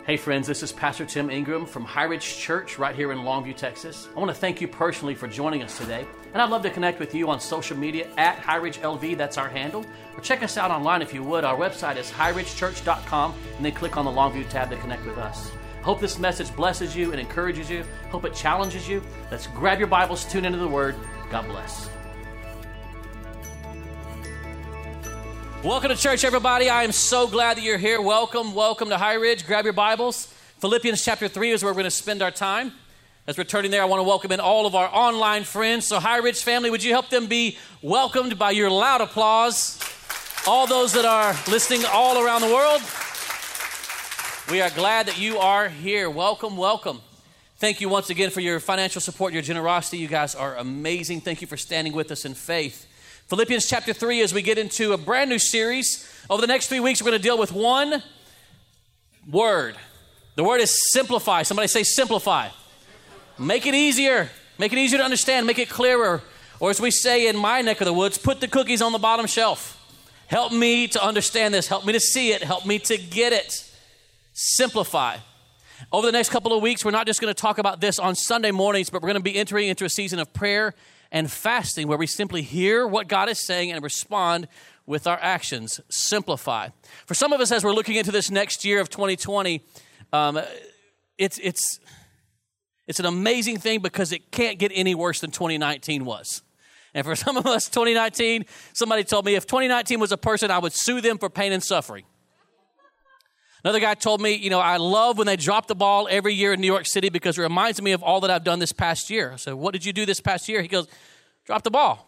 Hey friends, this is Pastor Tim Ingram from High Ridge Church right here in Longview, Texas. I want to thank you personally for joining us today, and I'd love to connect with you on social media at High Ridge LV, that's our handle, or check us out online if you would. Our website is highridgechurch.com, and then click on the Longview tab to connect with us. Hope this message blesses you and encourages you. Hope it challenges you. Let's grab your Bibles, tune into the Word. God bless. Welcome to church, everybody. I am so glad that you're here. Welcome to High Ridge. Grab your Bibles. Philippians chapter 3 is where we're going to spend our time. As we're turning there, I want to welcome in all of our online friends. So High Ridge family, would you help them be welcomed by your loud applause? All those that are listening all around the world, we are glad that you are here. Welcome, welcome. Thank you once again for your financial support, your generosity. You guys are amazing. Thank you for standing with us in faith. Philippians chapter 3, as we get into a brand new series. Over the next 3 weeks, we're going to deal with one word. The word is simplify. Somebody say simplify. Make it easier. Make it easier to understand. Make it clearer. Or as we say in my neck of the woods, put the cookies on the bottom shelf. Help me to understand this. Help me to see it. Help me to get it. Simplify. Over the next couple of weeks, we're not just going to talk about this on Sunday mornings, but we're going to be entering into a season of prayer and fasting where we simply hear what God is saying and respond with our actions. Simplify. For some of us, as we're looking into this next year of 2020, it's an amazing thing because it can't get any worse than 2019 was. And for some of us, 2019, somebody told me if 2019 was a person, I would sue them for pain and suffering. Another guy told me, I love when they drop the ball every year in New York City because it reminds me of all that I've done this past year. I said, what did you do this past year? He goes, drop the ball.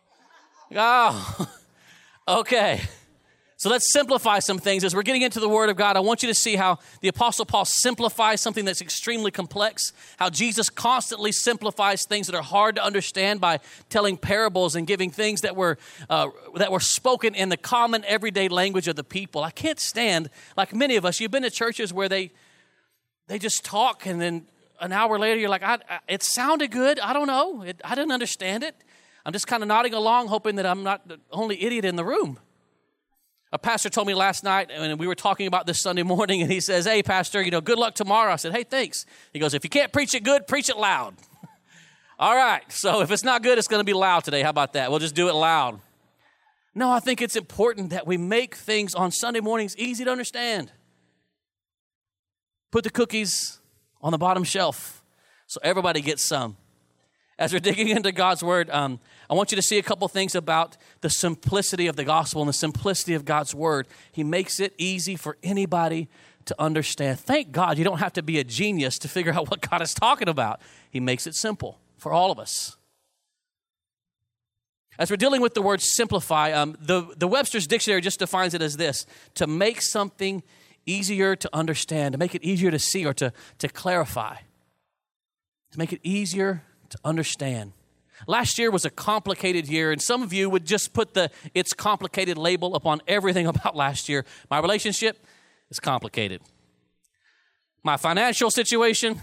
Oh, okay. So let's simplify some things. As we're getting into the Word of God, I want you to see how the Apostle Paul simplifies something that's extremely complex, how Jesus constantly simplifies things that are hard to understand by telling parables and giving things that were spoken in the common everyday language of the people. I can't stand, like many of us, you've been to churches where they just talk and then an hour later you're like, it sounded good. I don't know. I didn't understand it. I'm just kind of nodding along hoping that I'm not the only idiot in the room. A pastor told me last night, and we were talking about this Sunday morning, and he says, hey, pastor, good luck tomorrow. I said, hey, thanks. He goes, if you can't preach it good, preach it loud. All right, so if it's not good, it's going to be loud today. How about that? We'll just do it loud. No, I think it's important that we make things on Sunday mornings easy to understand. Put the cookies on the bottom shelf so everybody gets some. As we're digging into God's Word, I want you to see a couple things about the simplicity of the gospel and the simplicity of God's Word. He makes it easy for anybody to understand. Thank God you don't have to be a genius to figure out what God is talking about. He makes it simple for all of us. As we're dealing with the word simplify, the Webster's Dictionary just defines it as this: to make something easier to understand, to make it easier to see or to clarify, to make it easier to understand. Last year was a complicated year, and some of you would just put the "it's complicated" label upon everything about last year. My relationship is complicated. My financial situation,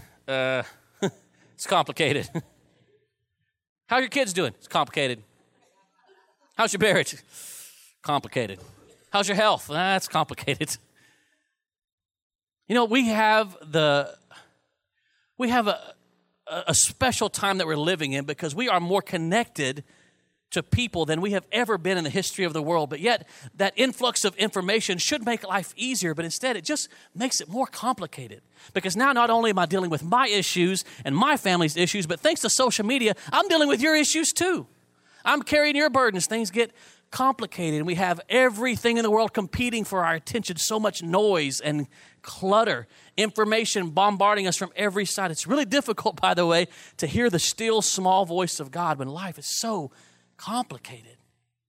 it's complicated. How are your kids doing? It's complicated. How's your marriage? Complicated. How's your health? That's complicated. We have a special time that we're living in because we are more connected to people than we have ever been in the history of the world. But yet, that influx of information should make life easier, but instead it just makes it more complicated. Because now not only am I dealing with my issues and my family's issues, but thanks to social media, I'm dealing with your issues too. I'm carrying your burdens. Things get complicated, and we have everything in the world competing for our attention. So much noise and clutter, information bombarding us from every side. It's really difficult, by the way, to hear the still small voice of God when life is so complicated.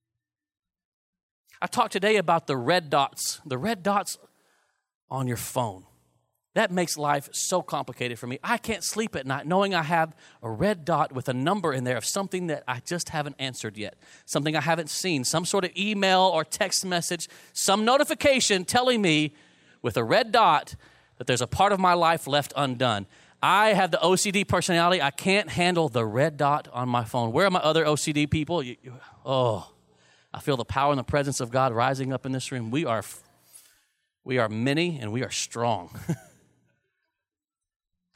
I talked today about the red dots on your phone. That makes life so complicated for me. I can't sleep at night knowing I have a red dot with a number in there of something that I just haven't answered yet, something I haven't seen, some sort of email or text message, some notification telling me with a red dot that there's a part of my life left undone. I have the OCD personality. I can't handle the red dot on my phone. Where are my other OCD people? I feel the power and the presence of God rising up in this room. We are many and we are strong.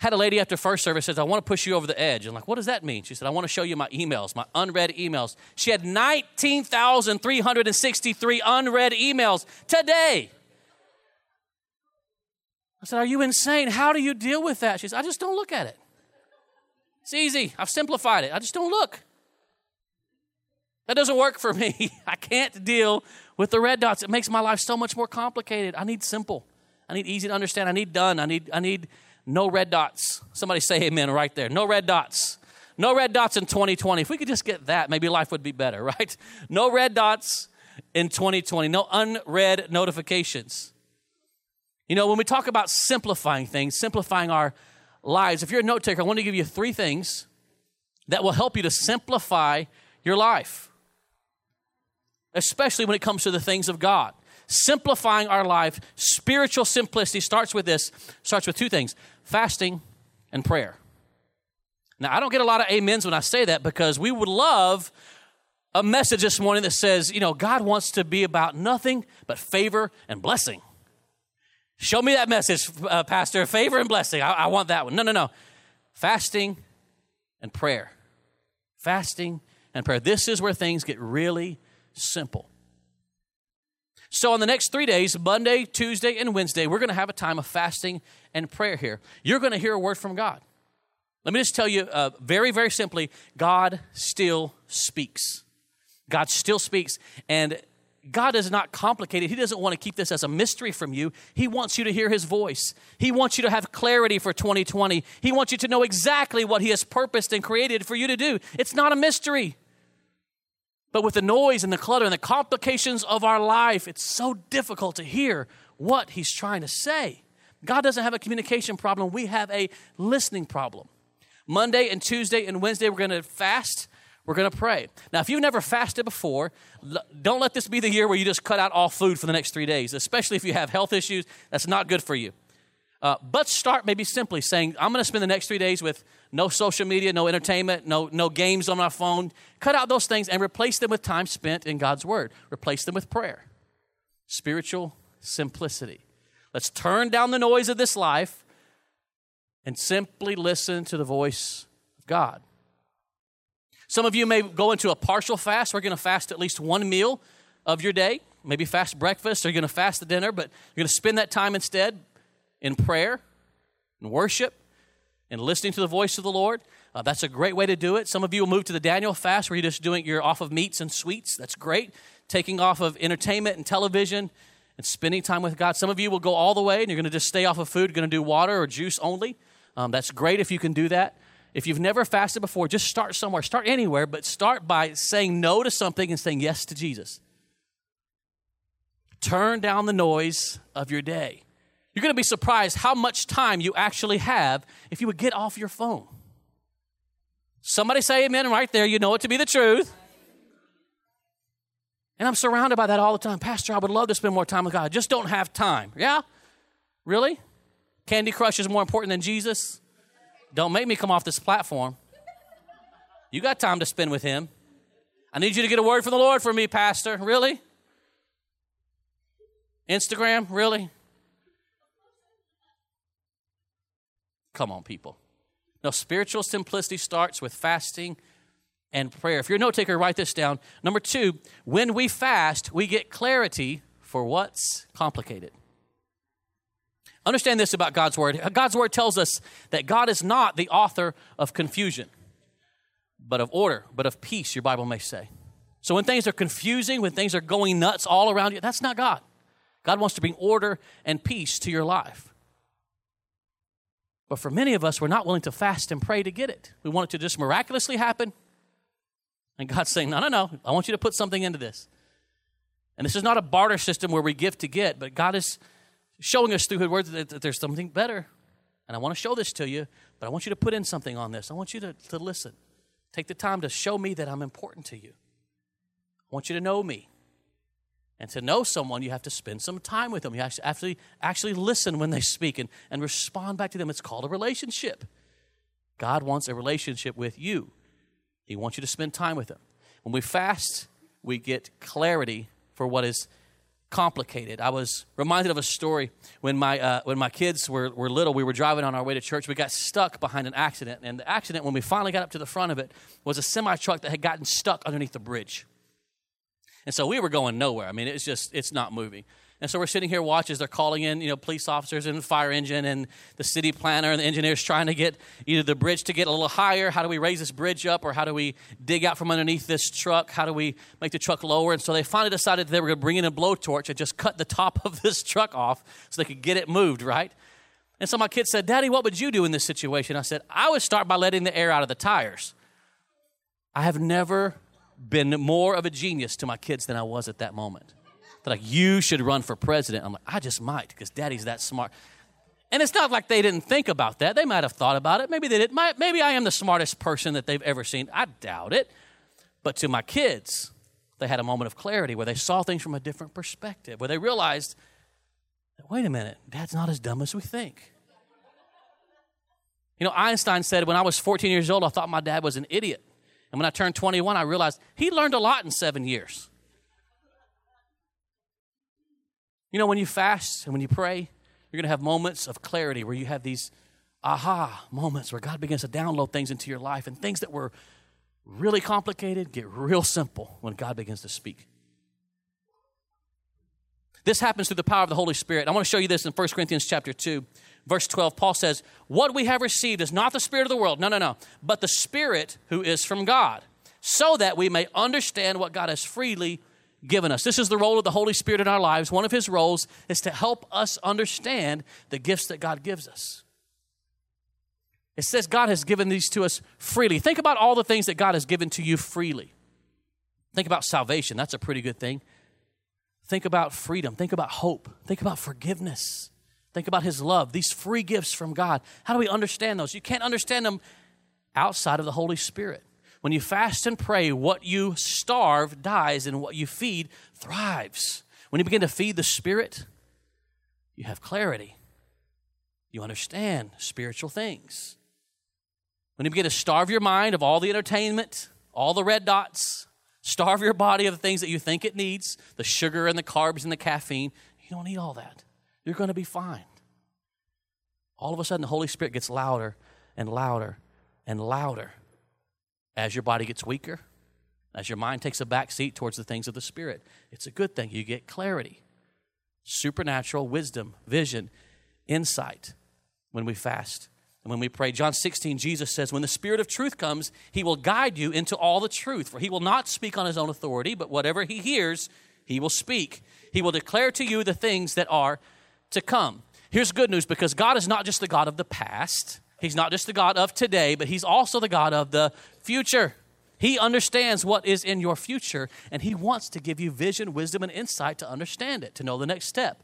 Had a lady after first service says, I want to push you over the edge. I'm like, what does that mean? She said, I want to show you my emails, my unread emails. She had 19,363 unread emails today. I said, are you insane? How do you deal with that? She said, I just don't look at it. It's easy. I've simplified it. I just don't look. That doesn't work for me. I can't deal with the red dots. It makes my life so much more complicated. I need simple. I need easy to understand. I need done. I need no red dots. Somebody say amen right there. No red dots. No red dots in 2020. If we could just get that, maybe life would be better, right? No red dots in 2020. No unread notifications. You know, when we talk about simplifying things, simplifying our lives, if you're a note taker, I want to give you 3 things that will help you to simplify your life, especially when it comes to the things of God. Simplifying our life, spiritual simplicity starts with 2 things, fasting and prayer. Now, I don't get a lot of amens when I say that because we would love a message this morning that says, you know, God wants to be about nothing but favor and blessing. Show me that message, Pastor, favor and blessing. I want that one. No. Fasting and prayer. Fasting and prayer. This is where things get really simple. So on the next 3 days, Monday, Tuesday, and Wednesday, we're going to have a time of fasting and prayer here. You're going to hear a word from God. Let me just tell you very, very simply, God still speaks. God still speaks. And God is not complicated. He doesn't want to keep this as a mystery from you. He wants you to hear his voice. He wants you to have clarity for 2020. He wants you to know exactly what he has purposed and created for you to do. It's not a mystery. But with the noise and the clutter and the complications of our life, it's so difficult to hear what he's trying to say. God doesn't have a communication problem. We have a listening problem. Monday and Tuesday and Wednesday, we're going to fast. We're going to pray. Now, if you've never fasted before, don't let this be the year where you just cut out all food for the next 3 days, especially if you have health issues. That's not good for you. But start maybe simply saying, I'm going to spend the next 3 days with no social media, no entertainment, no games on my phone. Cut out those things and replace them with time spent in God's word. Replace them with prayer. Spiritual simplicity. Let's turn down the noise of this life and simply listen to the voice of God. Some of you may go into a partial fast. We're going to fast at least one meal of your day. Maybe fast breakfast, or you're going to fast the dinner, but you're going to spend that time instead in prayer and worship and listening to the voice of the Lord. That's a great way to do it. Some of you will move to the Daniel fast where you're off of meats and sweets. That's great. Taking off of entertainment and television and spending time with God. Some of you will go all the way and you're going to just stay off of food. You're going to do water or juice only. That's great if you can do that. If you've never fasted before, just start somewhere. Start anywhere, but start by saying no to something and saying yes to Jesus. Turn down the noise of your day. You're going to be surprised how much time you actually have if you would get off your phone. Somebody say amen right there. You know it to be the truth. And I'm surrounded by that all the time. Pastor, I would love to spend more time with God. I just don't have time. Yeah? Really? Candy Crush is more important than Jesus? Don't make me come off this platform. You got time to spend with him. I need you to get a word from the Lord for me, Pastor. Really? Instagram? Really? Come on, people. No, spiritual simplicity starts with fasting and prayer. If you're a note taker, write this down. Number 2, when we fast, we get clarity for what's complicated. Understand this about God's word. God's word tells us that God is not the author of confusion, but of order, but of peace, your Bible may say. So when things are confusing, when things are going nuts all around you, that's not God. God wants to bring order and peace to your life. But for many of us, we're not willing to fast and pray to get it. We want it to just miraculously happen. And God's saying, no, I want you to put something into this. And this is not a barter system where we give to get, but God is showing us through his word that there's something better. And I want to show this to you, but I want you to put in something on this. I want you to listen. Take the time to show me that I'm important to you. I want you to know me. And to know someone, you have to spend some time with them. You have to actually listen when they speak and respond back to them. It's called a relationship. God wants a relationship with you. He wants you to spend time with him. When we fast, we get clarity for what is complicated. I was reminded of a story when my kids were little. We were driving on our way to church. We got stuck behind an accident, and the accident, when we finally got up to the front of it, was a semi-truck that had gotten stuck underneath the bridge. And so we were going nowhere. I mean, it's not moving. And so we're sitting here watching as they're calling in, police officers and the fire engine and the city planner and the engineers trying to get either the bridge to get a little higher. How do we raise this bridge up, or how do we dig out from underneath this truck? How do we make the truck lower? And so they finally decided that they were going to bring in a blowtorch and just cut the top of this truck off so they could get it moved, right? And so my kid said, "Daddy, what would you do in this situation?" I said, "I would start by letting the air out of the tires." I have never been more of a genius to my kids than I was at that moment. They're like, "You should run for president." I'm like, "I just might, because Daddy's that smart." And it's not like they didn't think about that. They might have thought about it. Maybe they did. Maybe I am the smartest person that they've ever seen. I doubt it. But to my kids, they had a moment of clarity where they saw things from a different perspective, where they realized, wait a minute, Dad's not as dumb as we think. Einstein said, when I was 14 years old, I thought my dad was an idiot. And when I turned 21, I realized he learned a lot in 7 years. When you fast and when you pray, you're going to have moments of clarity where you have these aha moments where God begins to download things into your life, and things that were really complicated get real simple when God begins to speak. This happens through the power of the Holy Spirit. I want to show you this in 1 Corinthians chapter 2, verse 12. Paul says, "What we have received is not the spirit of the world." No. "But the Spirit who is from God, so that we may understand what God has freely given us." This is the role of the Holy Spirit in our lives. One of his roles is to help us understand the gifts that God gives us. It says God has given these to us freely. Think about all the things that God has given to you freely. Think about salvation. That's a pretty good thing. Think about freedom. Think about hope. Think about forgiveness. Think about his love. These free gifts from God. How do we understand those? You can't understand them outside of the Holy Spirit. When you fast and pray, what you starve dies, and what you feed thrives. When you begin to feed the Spirit, you have clarity. You understand spiritual things. When you begin to starve your mind of all the entertainment, all the red dots, starve your body of the things that you think it needs, the sugar and the carbs and the caffeine, you don't need all that. You're going to be fine. All of a sudden, the Holy Spirit gets louder and louder and louder. As your body gets weaker, as your mind takes a back seat towards the things of the Spirit, it's a good thing. You get clarity, supernatural wisdom, vision, insight when we fast and when we pray. John 16, Jesus says, "When the Spirit of truth comes, he will guide you into all the truth. For he will not speak on his own authority, but whatever he hears, he will speak. He will declare to you the things that are to come." Here's good news, because God is not just the God of the past. He's not just the God of today, but he's also the God of the future. He understands what is in your future, and he wants to give you vision, wisdom, and insight to understand it, to know the next step.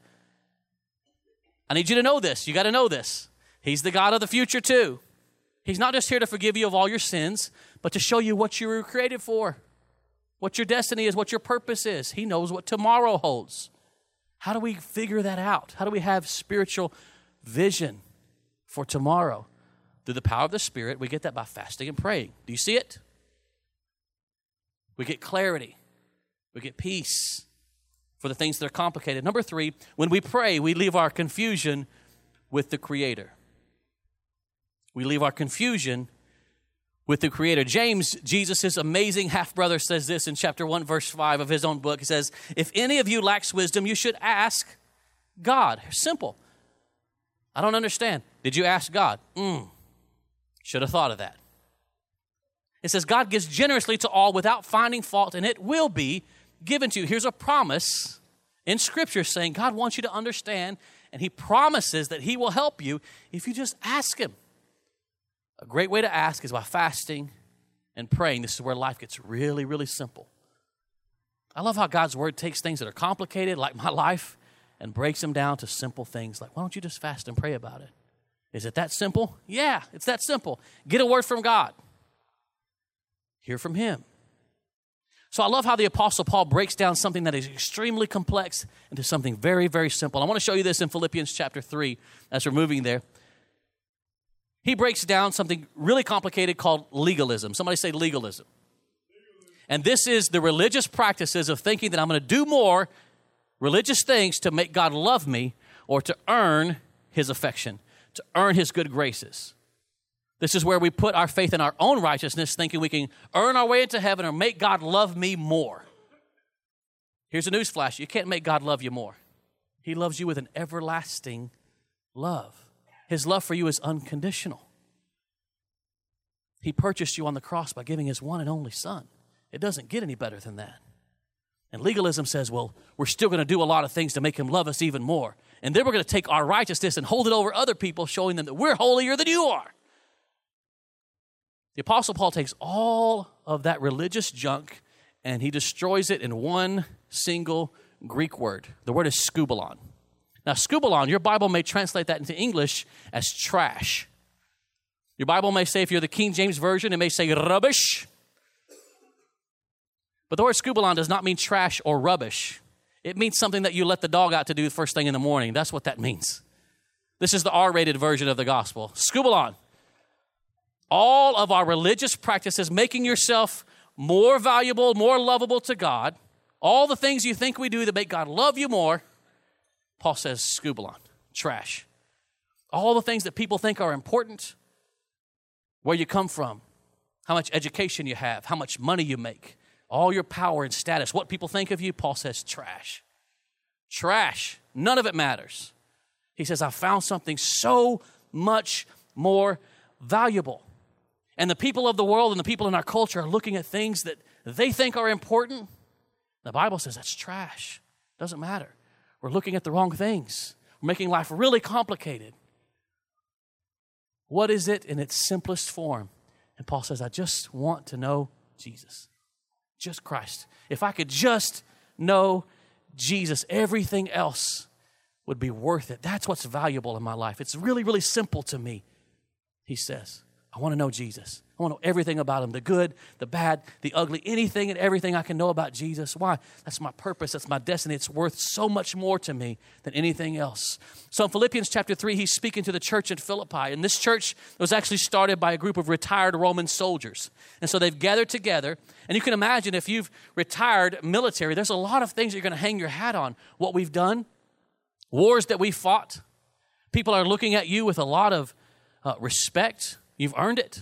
I need you to know this. You got to know this. He's the God of the future too. He's not just here to forgive you of all your sins, but to show you what you were created for, what your destiny is, what your purpose is. He knows what tomorrow holds. How do we figure that out? How do we have spiritual vision for tomorrow? Through the power of the Spirit. We get that by fasting and praying. Do you see it? We get clarity. We get peace for the things that are complicated. Number 3, when we pray, we leave our confusion with the Creator. We leave our confusion with the Creator. James, Jesus' amazing half-brother, says this in chapter 1, verse 5 of his own book. He says, "If any of you lacks wisdom, you should ask God." Simple. I don't understand. Did you ask God? Should have thought of that. It says God gives generously to all without finding fault, and it will be given to you. Here's a promise in Scripture saying God wants you to understand, and he promises that he will help you if you just ask him. A great way to ask is by fasting and praying. This is where life gets really, really simple. I love how God's word takes things that are complicated, like my life, and breaks them down to simple things. Like, why don't you just fast and pray about it? Is it that simple? Yeah, it's that simple. Get a word from God. Hear from him. So I love how the Apostle Paul breaks down something that is extremely complex into something very, very simple. I want to show you this in Philippians chapter 3 as we're moving there. He breaks down something really complicated called legalism. Somebody say legalism. And this is the religious practices of thinking that I'm going to do more religious things to make God love me or to earn his affection, to earn his good graces. This is where we put our faith in our own righteousness, thinking we can earn our way into heaven or make God love me more. Here's a news flash. You can't make God love you more. He loves you with an everlasting love. His love for you is unconditional. He purchased you on the cross by giving his one and only Son. It doesn't get any better than that. And legalism says, well, we're still going to do a lot of things to make him love us even more. And then we're going to take our righteousness and hold it over other people, showing them that we're holier than you are. The Apostle Paul takes all of that religious junk and he destroys it in one single Greek word. The word is skubalon. Now, skubalon, your Bible may translate that into English as trash. Your Bible may say, if you're the King James Version, it may say rubbish. But the word skubalon does not mean trash or rubbish. It means something that you let the dog out to do the first thing in the morning. That's what that means. This is the R-rated version of the gospel. Skubalon. All of our religious practices, making yourself more valuable, more lovable to God, all the things you think we do that make God love you more, Paul says skubalon, trash. All the things that people think are important, where you come from, how much education you have, how much money you make, all your power and status, what people think of you, Paul says trash. Trash. None of it matters. He says, I found something so much more valuable. And the people of the world and the people in our culture are looking at things that they think are important. The Bible says that's trash. Doesn't matter. We're looking at the wrong things. We're making life really complicated. What is it in its simplest form? And Paul says, I just want to know Jesus. Just Christ. If I could just know Jesus, everything else would be worth it. That's what's valuable in my life. It's really, really simple to me, he says. I want to know Jesus. I want to know everything about him, the good, the bad, the ugly, anything and everything I can know about Jesus. Why? That's my purpose. That's my destiny. It's worth so much more to me than anything else. So in Philippians chapter 3, he's speaking to the church in Philippi. And this church was actually started by a group of retired Roman soldiers. And so they've gathered together. And you can imagine if you've retired military, there's a lot of things you're going to hang your hat on. What we've done, wars that we fought. People are looking at you with a lot of respect. You've earned it.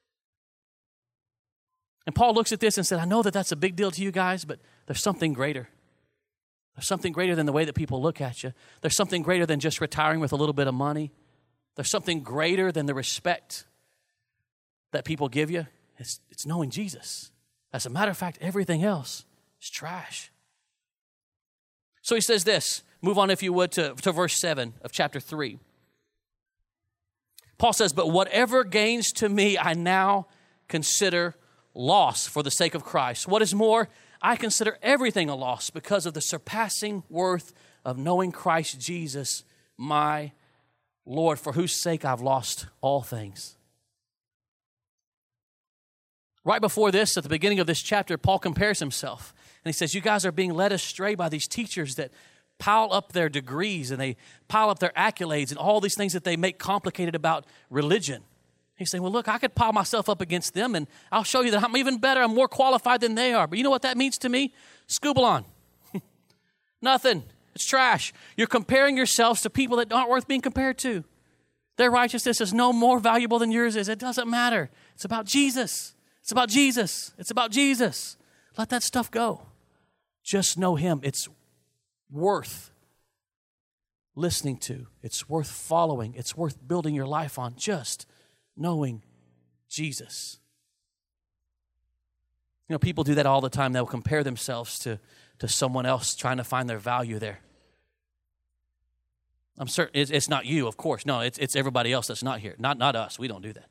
And Paul looks at this and said, I know that that's a big deal to you guys, but there's something greater. There's something greater than the way that people look at you. There's something greater than just retiring with a little bit of money. There's something greater than the respect that people give you. It's knowing Jesus. As a matter of fact, everything else is trash. So he says this. Move on, if you would, to verse 7 of chapter 3. Paul says, but whatever gains to me, I now consider loss for the sake of Christ. What is more, I consider everything a loss because of the surpassing worth of knowing Christ Jesus, my Lord, for whose sake I've lost all things. Right before this, at the beginning of this chapter, Paul compares himself. And he says, you guys are being led astray by these teachers that pile up their degrees and they pile up their accolades and all these things that they make complicated about religion. He's saying, well, look, I could pile myself up against them and I'll show you that I'm even better. I'm more qualified than they are. But you know what that means to me? Skubalon. Nothing. It's trash. You're comparing yourselves to people that aren't worth being compared to. Their righteousness is no more valuable than yours is. It doesn't matter. It's about Jesus. It's about Jesus. It's about Jesus. Let that stuff go. Just know him. It's worth listening to. It's worth following. It's worth building your life on. Just knowing Jesus. You know, people do that all the time. They'll compare themselves to someone else trying to find their value there. I'm certain it's not you, of course. No, it's everybody else that's not here. Not us. We don't do that.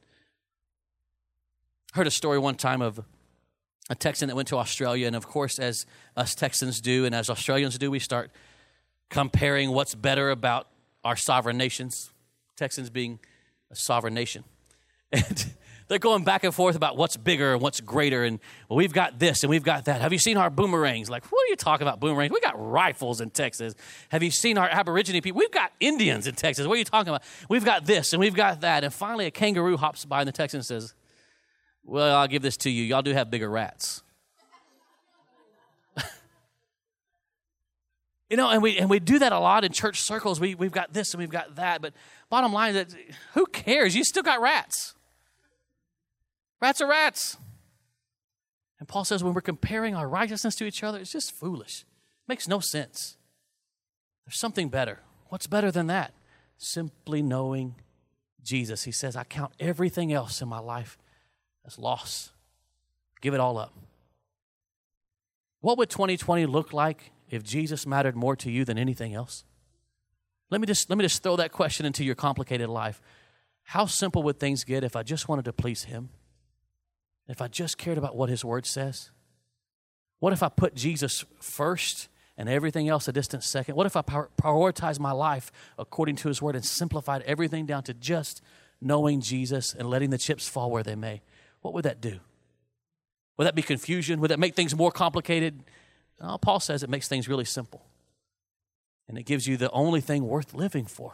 I heard a story one time of a Texan that went to Australia, and of course, as us Texans do and as Australians do, we start comparing what's better about our sovereign nations, Texans being a sovereign nation. And they're going back and forth about what's bigger and what's greater, and well, we've got this and we've got that. Have you seen our boomerangs? Like, what are you talking about boomerangs? We got rifles in Texas. Have you seen our Aborigine people? We've got Indians in Texas. What are you talking about? We've got this and we've got that. And finally, a kangaroo hops by, and the Texan says, well, I'll give this to you. Y'all do have bigger rats. You know, and we do that a lot in church circles. We've got this and we've got that. But bottom line is that who cares? You still got rats. Rats are rats. And Paul says when we're comparing our righteousness to each other, it's just foolish. It makes no sense. There's something better. What's better than that? Simply knowing Jesus. He says, I count everything else in my life as loss. Give it all up. What would 2020 look like if Jesus mattered more to you than anything else? Let me just throw that question into your complicated life. How simple would things get if I just wanted to please him? If I just cared about what his word says? What if I put Jesus first and everything else a distant second? What if I prioritized my life according to his word and simplified everything down to just knowing Jesus and letting the chips fall where they may? What would that do? Would that be confusion? Would that make things more complicated? No, Paul says it makes things really simple. And it gives you the only thing worth living for.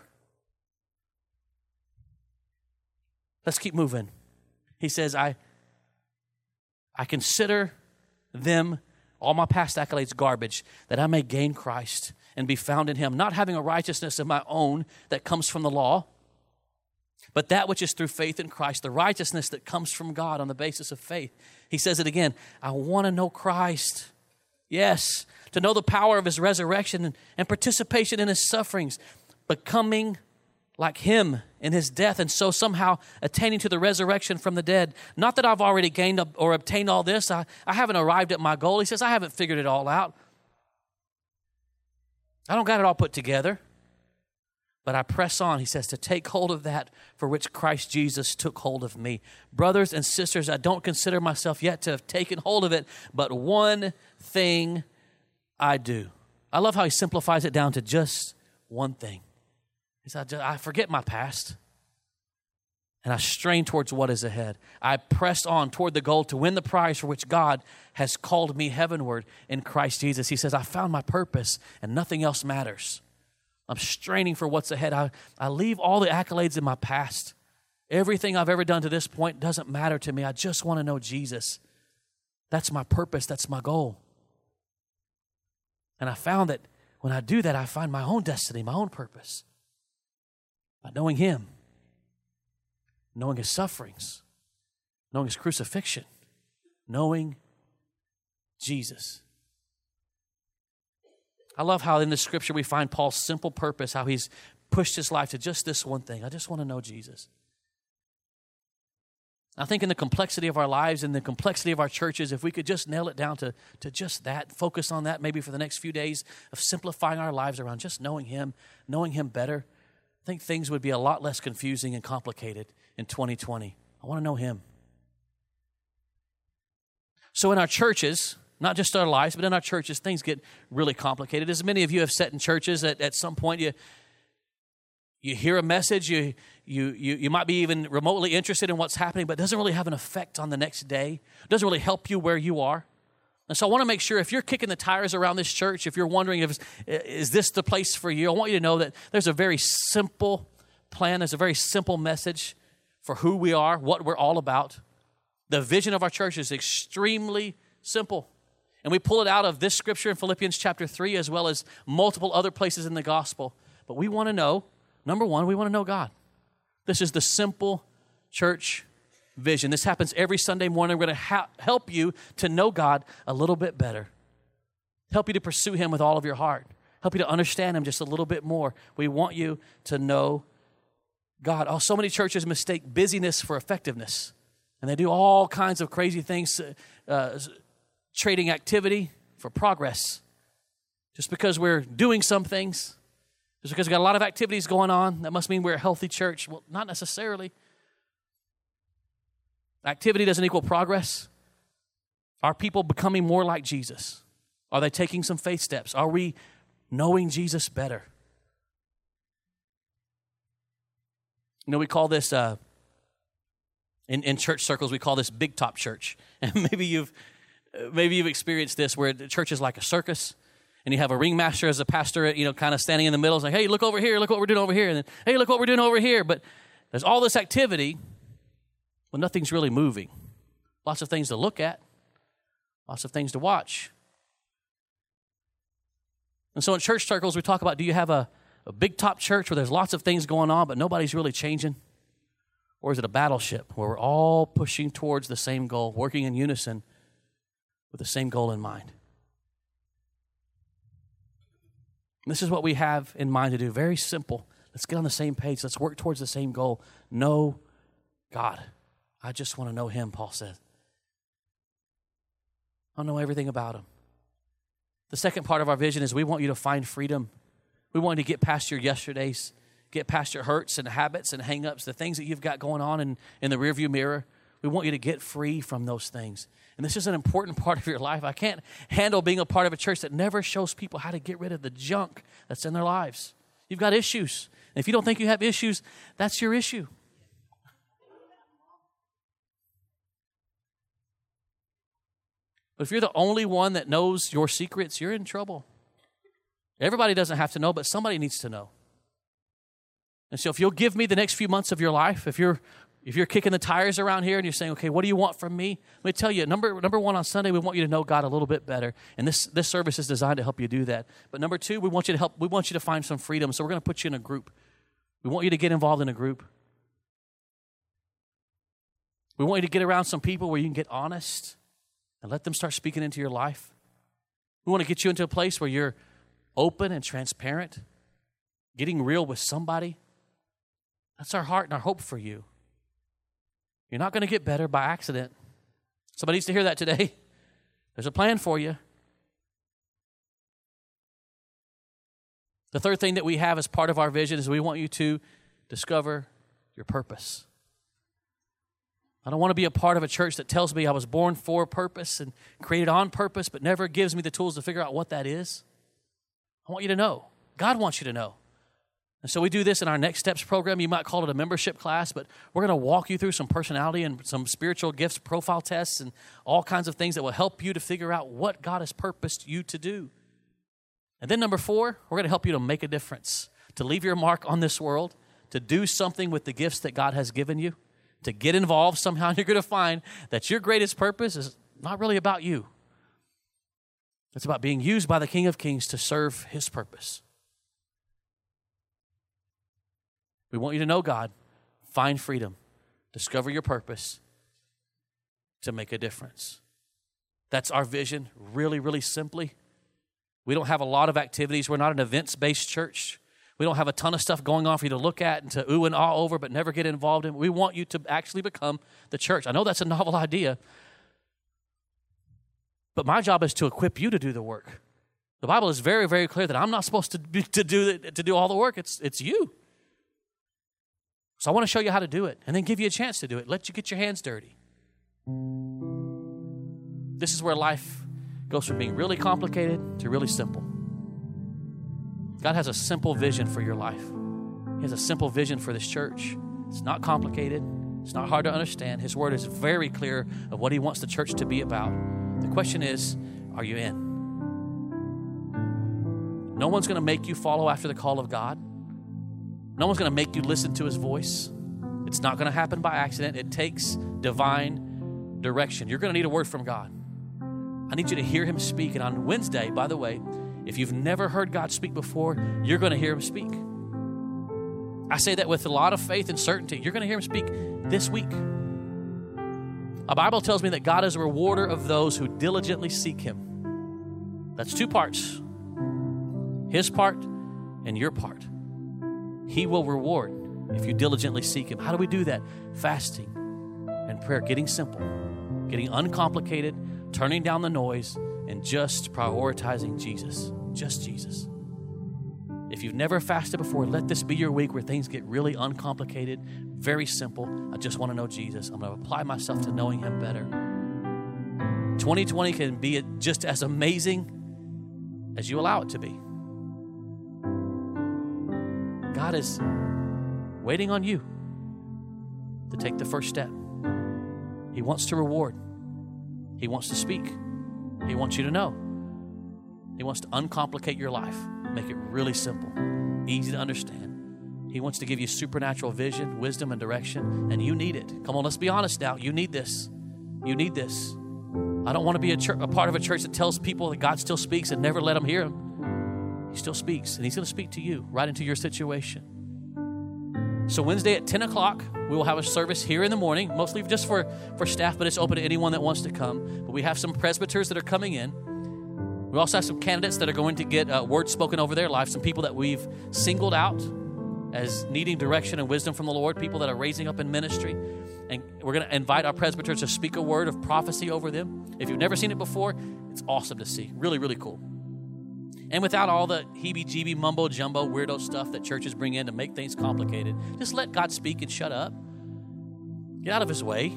Let's keep moving. He says, I consider them, all my past accolades, garbage, that I may gain Christ and be found in him, not having a righteousness of my own that comes from the law, but that which is through faith in Christ, the righteousness that comes from God on the basis of faith. He says it again, I want to know Christ. Yes, to know the power of his resurrection and participation in his sufferings, becoming like him in his death, and so somehow attaining to the resurrection from the dead. Not that I've already gained or obtained all this. I haven't arrived at my goal. He says, I haven't figured it all out. I don't got it all put together. But I press on, he says, to take hold of that for which Christ Jesus took hold of me. Brothers and sisters, I don't consider myself yet to have taken hold of it, but one thing I do. I love how he simplifies it down to just one thing. He says, I forget my past, and I strain towards what is ahead. I press on toward the goal to win the prize for which God has called me heavenward in Christ Jesus. He says, I found my purpose, and nothing else matters. I'm straining for what's ahead. I leave all the accolades in my past. Everything I've ever done to this point doesn't matter to me. I just want to know Jesus. That's my purpose. That's my goal. And I found that when I do that, I find my own destiny, my own purpose. By knowing him, knowing his sufferings, knowing his crucifixion, knowing Jesus. I love how in the scripture we find Paul's simple purpose, how he's pushed his life to just this one thing. I just want to know Jesus. I think in the complexity of our lives and the complexity of our churches, if we could just nail it down to just that, focus on that maybe for the next few days of simplifying our lives around just knowing him better, I think things would be a lot less confusing and complicated in 2020. I want to know him. So in our churches, not just our lives, but in our churches, things get really complicated. As many of you have sat in churches, at some point you hear a message, you might be even remotely interested in what's happening, but it doesn't really have an effect on the next day. It doesn't really help you where you are. And so I want to make sure if you're kicking the tires around this church, if you're wondering is this the place for you, I want you to know that there's a very simple plan, there's a very simple message for who we are, what we're all about. The vision of our church is extremely simple. And we pull it out of this scripture in Philippians chapter 3 as well as multiple other places in the gospel. But we want to know, number one, we want to know God. This is the simple church vision. This happens every Sunday morning. We're going to help you to know God a little bit better. Help you to pursue him with all of your heart. Help you to understand him just a little bit more. We want you to know God. Oh, so many churches mistake busyness for effectiveness. And they do all kinds of crazy things, trading activity for progress. Just because we're doing some things, just because we've got a lot of activities going on, that must mean we're a healthy church. Well, not necessarily. Activity doesn't equal progress. Are people becoming more like Jesus? Are they taking some faith steps? Are we knowing Jesus better? You know, we call this, in church circles, we call this big top church. And maybe you've experienced this where the church is like a circus, and you have a ringmaster as a pastor, kind of standing in the middle. It's like, hey, look over here, look what we're doing over here. And then, hey, look what we're doing over here. But there's all this activity, but nothing's really moving. Lots of things to look at, lots of things to watch. And so in church circles, we talk about, do you have a big top church where there's lots of things going on, but nobody's really changing? Or is it a battleship where we're all pushing towards the same goal, working in unison with the same goal in mind? And this is what we have in mind to do. Very simple. Let's get on the same page. Let's work towards the same goal. Know God. I just want to know Him, Paul says. I know everything about Him. The second part of our vision is we want you to find freedom. We want you to get past your yesterdays, get past your hurts and habits and hang-ups, the things that you've got going on in the rearview mirror. We want you to get free from those things. And this is an important part of your life. I can't handle being a part of a church that never shows people how to get rid of the junk that's in their lives. You've got issues. And if you don't think you have issues, that's your issue. But if you're the only one that knows your secrets, you're in trouble. Everybody doesn't have to know, but somebody needs to know. And so if you'll give me the next few months of your life, if you're kicking the tires around here and you're saying, okay, what do you want from me? Let me tell you, number one, on Sunday, we want you to know God a little bit better. And this service is designed to help you do that. But number two, we want you to find some freedom. So we're going to put you in a group. We want you to get involved in a group. We want you to get around some people where you can get honest and let them start speaking into your life. We want to get you into a place where you're open and transparent, getting real with somebody. That's our heart and our hope for you. You're not going to get better by accident. Somebody needs to hear that today. There's a plan for you. The third thing that we have as part of our vision is we want you to discover your purpose. I don't want to be a part of a church that tells me I was born for a purpose and created on purpose, but never gives me the tools to figure out what that is. I want you to know. God wants you to know. And so we do this in our Next Steps program. You might call it a membership class, but we're going to walk you through some personality and some spiritual gifts profile tests and all kinds of things that will help you to figure out what God has purposed you to do. And then number 4, we're going to help you to make a difference, to leave your mark on this world, to do something with the gifts that God has given you, to get involved somehow. You're going to find that your greatest purpose is not really about you. It's about being used by the King of Kings to serve His purpose. We want you to know God, find freedom, discover your purpose to make a difference. That's our vision, really, really simply. We don't have a lot of activities. We're not an events-based church. We don't have a ton of stuff going on for you to look at and to ooh and ah over, but never get involved in. We want you to actually become the church. I know that's a novel idea, but my job is to equip you to do the work. The Bible is very, very clear that I'm not supposed to do all the work. It's you. So I want to show you how to do it and then give you a chance to do it. Let you get your hands dirty. This is where life goes from being really complicated to really simple. God has a simple vision for your life. He has a simple vision for this church. It's not complicated. It's not hard to understand. His word is very clear of what He wants the church to be about. The question is, are you in? No one's going to make you follow after the call of God. No one's going to make you listen to His voice. It's not going to happen by accident. It takes divine direction. You're going to need a word from God. I need you to hear Him speak. And on Wednesday, by the way, if you've never heard God speak before, you're going to hear Him speak. I say that with a lot of faith and certainty. You're going to hear Him speak this week. The Bible tells me that God is a rewarder of those who diligently seek Him. That's 2 parts. His part and your part. He will reward if you diligently seek Him. How do we do that? Fasting and prayer, getting simple, getting uncomplicated, turning down the noise, and just prioritizing Jesus. Just Jesus. If you've never fasted before, let this be your week where things get really uncomplicated, very simple. I just want to know Jesus. I'm going to apply myself to knowing Him better. 2020 can be just as amazing as you allow it to be. God is waiting on you to take the first step. He wants to reward. He wants to speak. He wants you to know. He wants to uncomplicate your life, make it really simple, easy to understand. He wants to give you supernatural vision, wisdom, and direction, and you need it. Come on, let's be honest now. You need this. You need this. I don't want to be a part of a church that tells people that God still speaks and never let them hear Him. He still speaks, and he's going to speak to you right into your situation. So Wednesday at 10 o'clock, we will have a service here in the morning, mostly just for staff, but it's open to anyone that wants to come. But we have some presbyters that are coming in. We also have some candidates that are going to get words spoken over their life, some people that we've singled out as needing direction and wisdom from the Lord, people that are raising up in ministry. And we're going to invite our presbyters to speak a word of prophecy over them. If you've never seen it before, it's awesome to see. Really, really cool. And without all the heebie-jeebie, mumbo-jumbo, weirdo stuff that churches bring in to make things complicated, just let God speak and shut up. Get out of his way.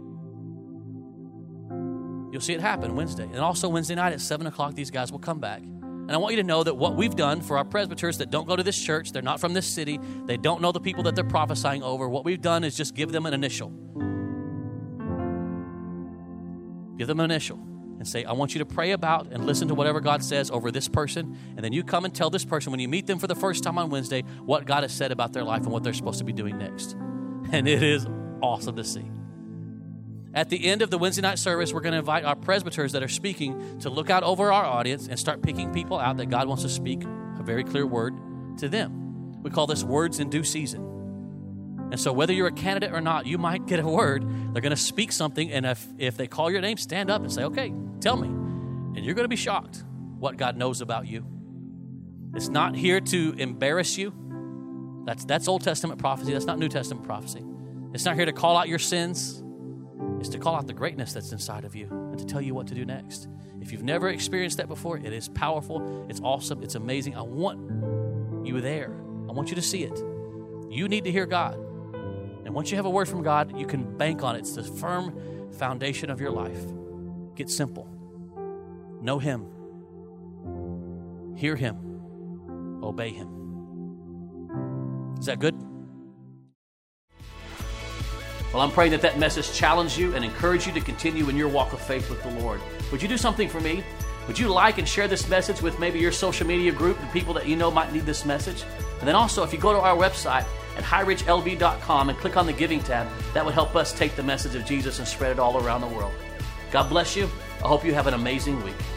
You'll see it happen Wednesday. And also Wednesday night at 7 o'clock, these guys will come back. And I want you to know that what we've done for our presbyters that don't go to this church, they're not from this city, they don't know the people that they're prophesying over, what we've done is just give them an initial. Give them an initial and say, I want you to pray about and listen to whatever God says over this person. And then you come and tell this person when you meet them for the first time on Wednesday what God has said about their life and what they're supposed to be doing next. And it is awesome to see. At the end of the Wednesday night service, we're going to invite our presbyters that are speaking to look out over our audience and start picking people out that God wants to speak a very clear word to them. We call this words in due season. And so whether you're a candidate or not, you might get a word. They're going to speak something, and if they call your name, stand up and say, okay, tell me. And you're going to be shocked what God knows about you. It's not here to embarrass you. That's Old Testament prophecy. That's not New Testament prophecy. It's not here to call out your sins. It's to call out the greatness that's inside of you and to tell you what to do next. If you've never experienced that before, it is powerful. It's awesome. It's amazing. I want you there. I want you to see it. You need to hear God. And once you have a word from God, you can bank on it. It's the firm foundation of your life. Get simple. Know him. Hear him. Obey him. Is that good? Well, I'm praying that message challenged you and encouraged you to continue in your walk of faith with the Lord. Would you do something for me? Would you like and share this message with maybe your social media group, the people that you know might need this message? And then also, if you go to our website at highridgelb.com and click on the Giving tab, that would help us take the message of Jesus and spread it all around the world. God bless you. I hope you have an amazing week.